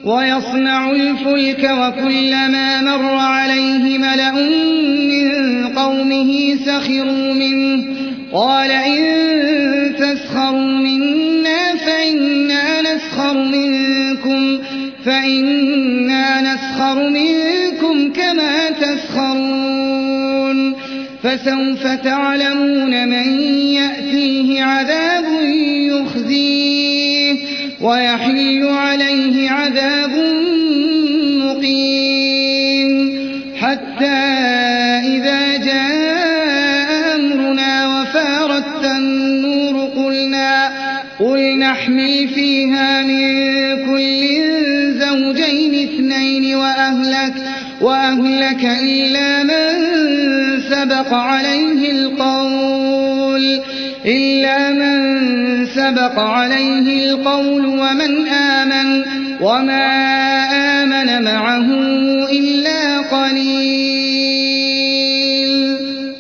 ويصنع الفلك وكلما مر عليه ملأ من قومه سخروا منه قال إن تسخروا منا فإنا نسخر منكم كما تسخرون فسوف تعلمون من يأتيه عذاب يخزيه ويحل عليه عذاب مقيم حتى إذا جاء أمرنا وفارت النور قل نحمل فيها من كل زوجين اثنين وأهلك إلا من سبق عليه القول ومن آمن وما آمن معه إلا قليل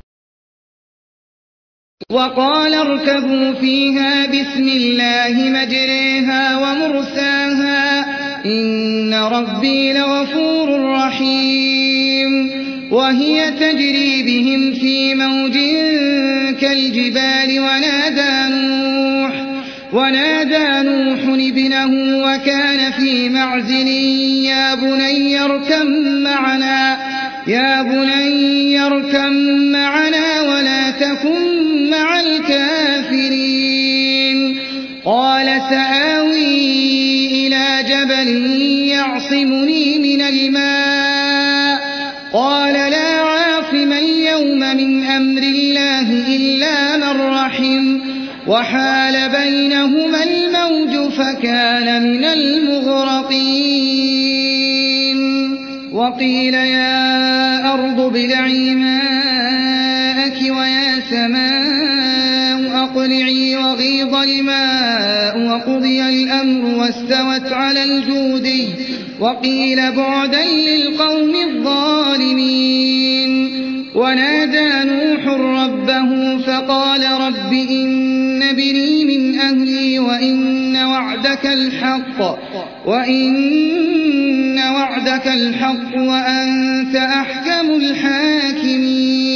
وقال اركبوا فيها بسم الله مجريها ومرساها إن ربي لغفور رحيم وهي تجري بهم في موج كالجبال ونادى نوح ابنه وكان في معزل يا بني اركب معنا ولا تكن مع الكافرين قال سآوي إلى جبل يعصمني من الماء قال لا عاصم اليوم من أمر الله إلا من رحم وحال بينهما الموج فكان من المغرقين وقيل يا أرض ابلعي ماءك ويا سماء أقلعي وغيض الماء وقضي الأمر واستوت على الجودي وقيل بعدا للقوم الظالمين ونادى نوح ربه فقال رب إن ابني من أهلي وإن وعدك الحق وأنت أحكم الحاكمين